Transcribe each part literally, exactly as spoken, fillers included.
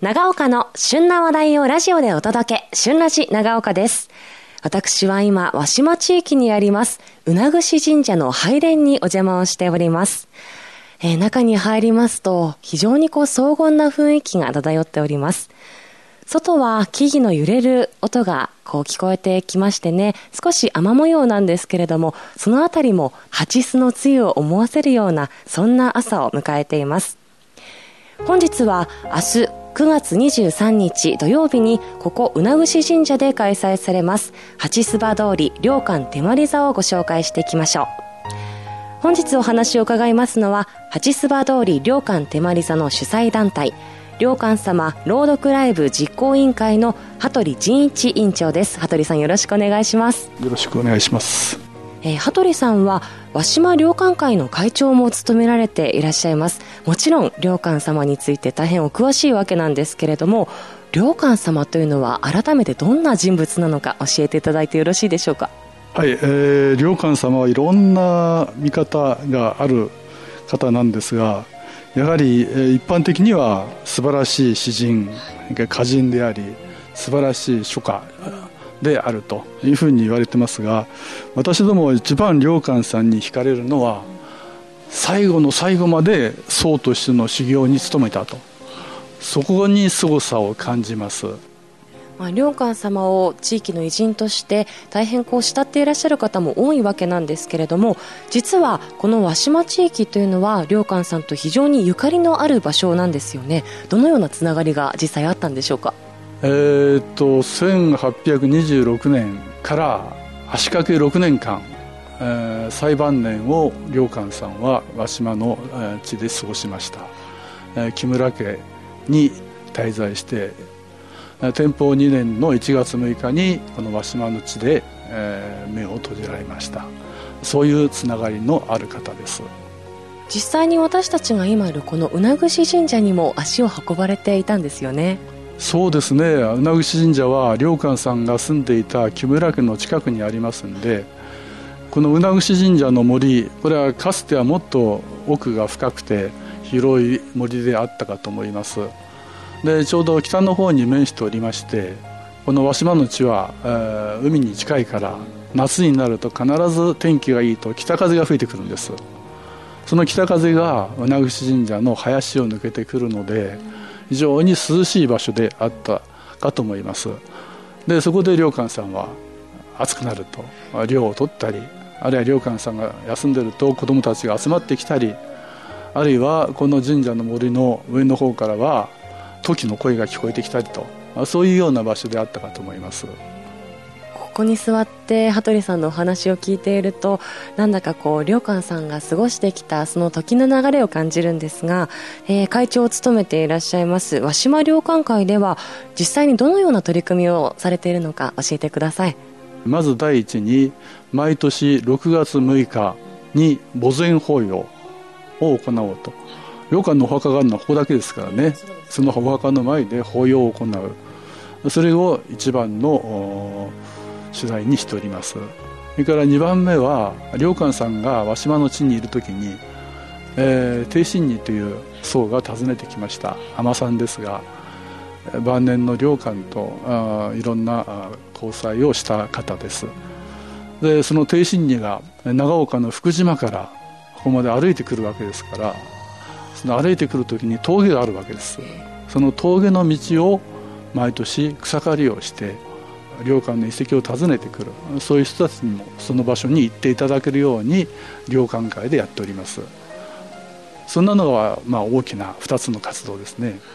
長岡の旬な話題をラジオでお届け、旬ラジ長岡です。私は今、和島地域にあります、うなぐし神社の拝殿にお邪魔をしております。えー、中に入りますと、非常にこう荘厳な雰囲気が漂っております。外は木々の揺れる音がこう聞こえてきましてね、少し雨模様なんですけれども、そのあたりも蜂巣の梅雨を思わせるような、そんな朝を迎えています。本日は明日くがつにじゅうさんにち土曜日にここうなぐし神社で開催されます蜂巣場通り良寛手まり座をご紹介していきましょう。本日お話を伺いますのは、蜂巣場通り良寛手まり座の主催団体良寛様朗読ライブ実行委員会の羽鳥仁一委員長です。羽鳥さん、よろしくお願いします。 よろしくお願いします。 えー、羽鳥さんは和島良寛会の会長も務められていらっしゃいます。もちろん良寛様について大変お詳しいわけなんですけれども、良寛様というのは改めてどんな人物なのか教えていただいてよろしいでしょうか。 はい、えー、良寛様はいろんな見方がある方なんですが、やはり、えー、一般的には素晴らしい詩人、歌人であり素晴らしい書家であるというふうに言われてますが、私ども一番良寛さんに惹かれるのは、最後の最後まで僧としての修行に努めたと、そこに凄さを感じます。 まあ、良寛様を地域の偉人として大変こう慕っていらっしゃる方も多いわけなんですけれども、実はこの和島地域というのは良寛さんと非常にゆかりのある場所なんですよね。どのようなつながりが実際あったんでしょうか。 えー、っとせんはっぴゃくにじゅうろくねんから足掛けろくねんかん、えー、最晩年を良寛さんは和島の、えー、地で過ごしました。えー、木村家に滞在して、えー、天保にねんのいちがつむいかにこの和島の地で、えー、目を閉じられました。そういうつながりのある方です。 実際に私たちが今いるこのうなぐし神社にも足を運ばれていたんですよね。 そうですね、うなぐし神社は良寛さんが住んでいた木村家の近くにありますんで、このうなぐし神社の森、これはかつてはもっと奥が深くて広い森であったかと思います。でちょうど北の方に面しておりまして、この和島の地は、えー、海に近いから夏になると必ず天気がいいと北風が吹いてくるんです。その北風がうなぐし神社の林を抜けてくるので、非常に涼しい場所であったかと思います。でそこで良寛さんは暑くなると涼を取ったり、あるいは良寛さんが休んでると子どもたちが集まってきたり、あるいはこの神社の森の上の方からはトキの声が聞こえてきたりと、そういうような場所であったかと思います。 ここに座って羽鳥さんのお話を聞いていると、なんだかこう良寛さんが過ごしてきたその時の流れを感じるんですが、えー、会長を務めていらっしゃいます和島良寛会では実際にどのような取り組みをされているのか教えてください。 まず第一に、毎年ろくがつむいかに墓前法要を行おうと。良寛のお墓があるのはここだけですからね、そのお墓の前で法要を行う、それを一番の取材にしております。それからにばんめは、良寛さんが和島の地にいる時に、えー、貞真尼という僧が訪ねてきました。尼さんですが、晩年の良寛とあいろんな交際をした方です。でその貞真尼が長岡の福島からここまで歩いてくるわけですから、その歩いてくる時に峠があるわけです。その峠の道を毎年草刈りをして良寛の遺跡を訪ねてくる、そういう人たちにもその場所に行っていただけるように良寛会でやっております。そんなのは、まあ、大きなふたつの活動ですね。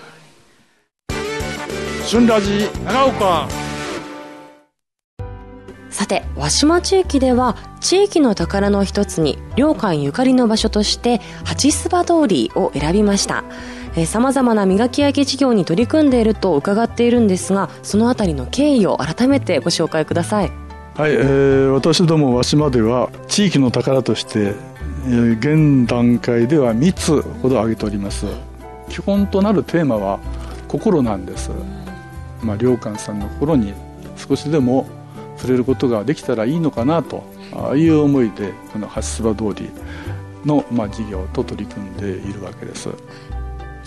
旬ラジ長岡。 さて、和島地域では地域の宝の一つに良寛ゆかりの場所として蜂巣場通りを選びました。さまざまな磨き上げ事業に取り組んでいると伺っているんですが、そのあたりの経緯を改めてご紹介ください。 はい、えー、私ども和島では地域の宝として、えー、現段階ではみっつほど挙げております。基本となるテーマは心なんです。まあ、良寛さんの心に少しでも触れることができたらいいのかなという思いで、この蜂巣場通りの、まあ、事業と取り組んでいるわけです。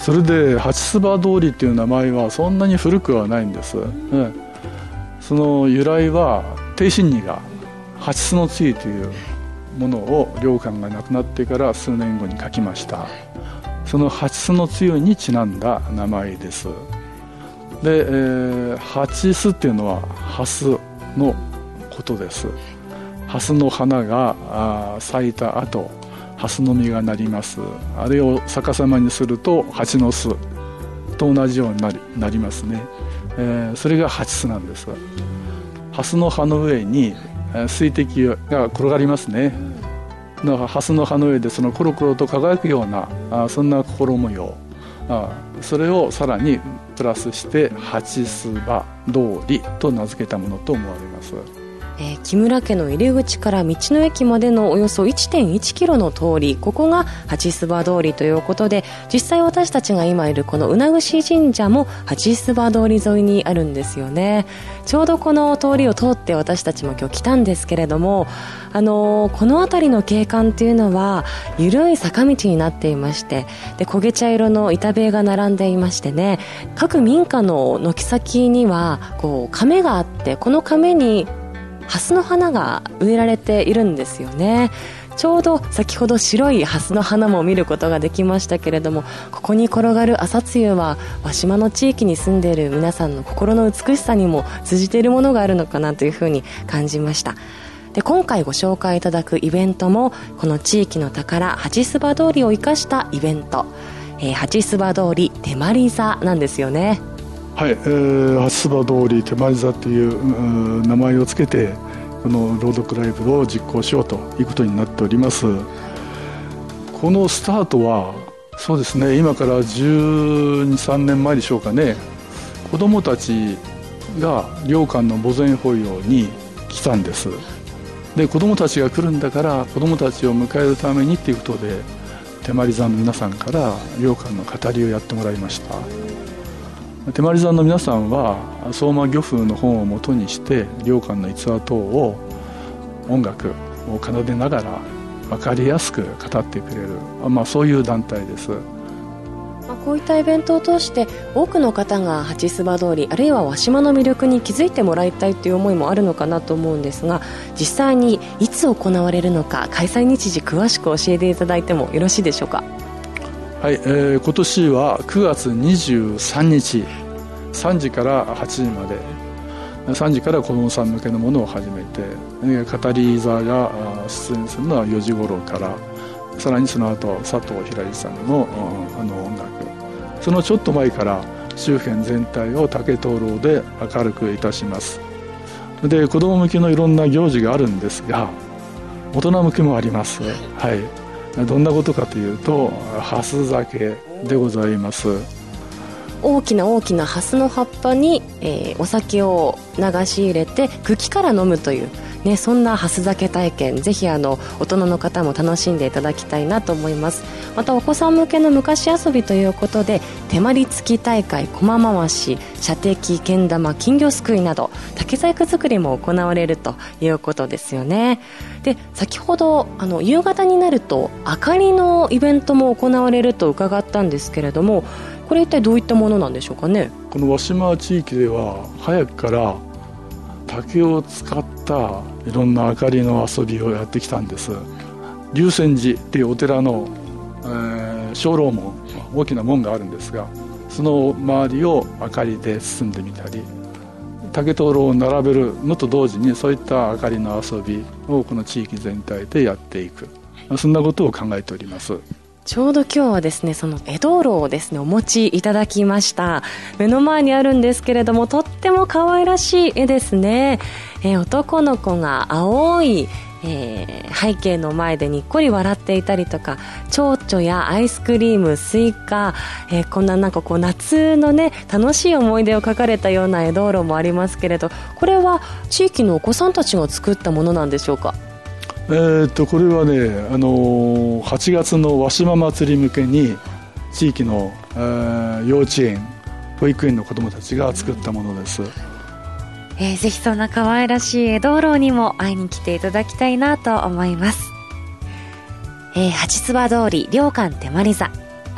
それで八須葉通りっていう名前はそんなに古くはないんです、うん、その由来は貞真尼が八須の露というものを良寛が亡くなってから数年後に書きました。その八須の露にちなんだ名前です。で、えー、八須っていうのは蓮のことです。蓮の花があ咲いた後、蓮の実がなります。あれを逆さまにすると蜂の巣と同じようにな り, なりますね、えー、それが八須なんです。蓮の葉の上に水滴が転がりますね。だから蓮の葉の上でそのコロコロと輝くようなあそんな心模様、あそれをさらにプラスして八須葉通りと名付けたものと思われます。 えー、木村家の入り口から道の駅までのおよそ いってんいちキロの通り、ここが八須葉通りということで、実際私たちが今いるこの宇名串神社も八須葉通り沿いにあるんですよね。ちょうどこの通りを通って私たちも今日来たんですけれども、あのー、この辺りの景観というのは緩い坂道になっていまして、で焦げ茶色の板塀が並んでいましてね、各民家の軒先にはこう亀があって、この亀に蓮の花が植えられているんですよね。ちょうど先ほど白い蓮の花も見ることができましたけれども、ここに転がる朝露は輪島の地域に住んでいる皆さんの心の美しさにも通じているものがあるのかなというふうに感じました。で今回ご紹介いただくイベントもこの地域の宝八須葉通りを生かしたイベント、えー、八須葉通り手まり座なんですよね。 はい、えー、八須葉通り手まり座という名前をつけてこの朗読ライブを実行しようということになっております。このスタートはそうですね、今からじゅうに、さんねんまえでしょうかね。子どもたちが良寛の墓前法要に来たんです。で子どもたちが来るんだから子どもたちを迎えるためにということで手まり座の皆さんから良寛の語りをやってもらいました。手まり座の皆さんは相馬漁風の本をもとにして良寛の逸話等を音楽を奏でながら分かりやすく語ってくれる、まあ、そういう団体です。 こういったイベントを通して多くの方が八須葉通りあるいは輪島の魅力に気づいてもらいたいという思いもあるのかなと思うんですが、実際にいつ行われるのか開催日時詳しく教えていただいてもよろしいでしょうか。 はい、えー、今年はくがつにじゅうさんにちさんじからはちじまで、さんじから子どもさん向けのものを始めて、語り座が出演するのはよじ頃から、さらにその後佐藤ひらりさんの、あの音楽、そのちょっと前から周辺全体を竹灯籠で明るくいたします。で子ども向けのいろんな行事があるんですが大人向けもあります。はい、どんなことかというと蓮酒でございます。 大きな大きな蓮の葉っぱに、えー、お酒を流し入れて茎から飲むという、ね、そんな蓮酒体験、ぜひあの大人の方も楽しんでいただきたいなと思います。またお子さん向けの昔遊びということで手まりつき大会、駒回し、射的、けん玉、金魚すくいなど竹細工作りも行われるということですよね。で先ほどあの夕方になると明かりのイベントも行われると伺ったんですけれども、これ一体どういったものなんでしょうかね。 この輪島地域では早くから竹を使ったいろんな明かりの遊びをやってきたんです。龍泉寺っていうお寺の、えー、鐘楼門、大きな門があるんですが、その周りを明かりで包んでみたり、竹灯籠を並べるのと同時にそういった明かりの遊びをこの地域全体でやっていく、そんなことを考えております。 ちょうど今日はですね、その絵灯籠をですねお持ちいただきました。目の前にあるんですけれども、とっても可愛らしい絵ですね。えー、男の子が青い、えー、背景の前でにっこり笑っていたりとか、蝶々やアイスクリーム、スイカ、えー、こんななんかこう夏のね楽しい思い出を描かれたような絵灯籠もありますけれど、これは地域のお子さんたちが作ったものなんでしょうか。 えー、とこれはね、あのー、はちがつの輪島祭り向けに地域の、えー、幼稚園保育園の子どもたちが作ったものです。 えー、ぜひそんな可愛らしい絵灯籠にも会いに来ていただきたいなと思います。えー、八須葉通り良寛手まり座、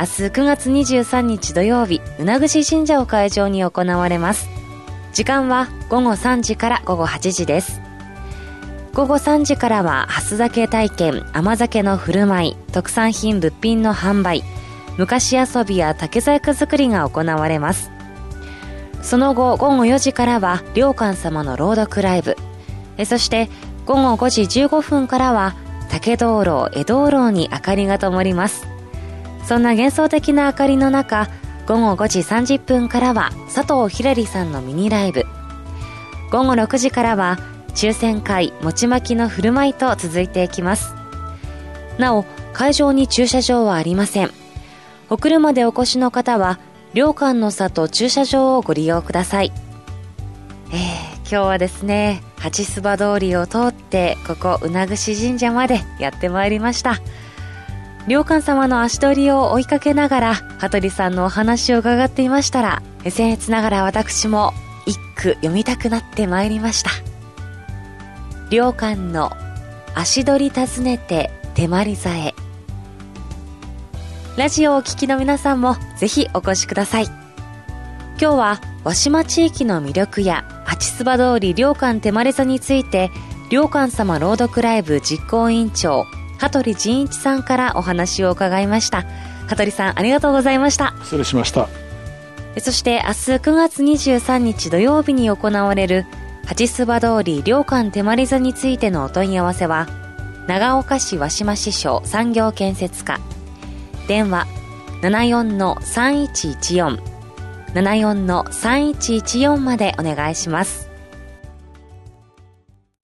明日くがつにじゅうさんにち土曜日、うなぐし神社を会場に行われます。時間はごごさんじからごごはちじです。ごごさんじからは蓮酒体験、甘酒の振る舞い、特産品物品の販売、昔遊びや竹細工作りが行われます。その後ごごよじからは良寛様の朗読ライブ、そしてごごごじじゅうごふんからは竹灯籠、江灯籠に明かりが灯ります。そんな幻想的な明かりの中、ごごごじさんじゅっぷんからは佐藤ひらりさんのミニライブ、ごごろくじからは抽選会、餅巻きの振る舞いと続いていきます。なお、会場に駐車場はありません。お車でお越しの方は良寛の里駐車場をご利用ください。えー、今日はですね、八須葉通りを通ってここうなぐし神社までやってまいりました。良寛様の足取りを追いかけながら羽鳥さんのお話を伺っていましたら、僭越ながら私も一句読みたくなってまいりました。良寛の足取り訪ねて手まり座へ。ラジオをお聞きの皆さんもぜひお越しください。今日は和島地域の魅力や八須葉通り良寛手まり座について、良寛様朗読ライブ実行委員長羽鳥仁一さんからお話を伺いました。羽鳥さん、ありがとうございました。 失礼しました。 そして明日くがつにじゅうさんにち土曜日に行われる八須葉通り良寛手まり座についてのお問い合わせは、長岡市和島支所産業建設課、電話 ななよんのさんいちいちよん ななよんのさんいちいちよん までお願いします。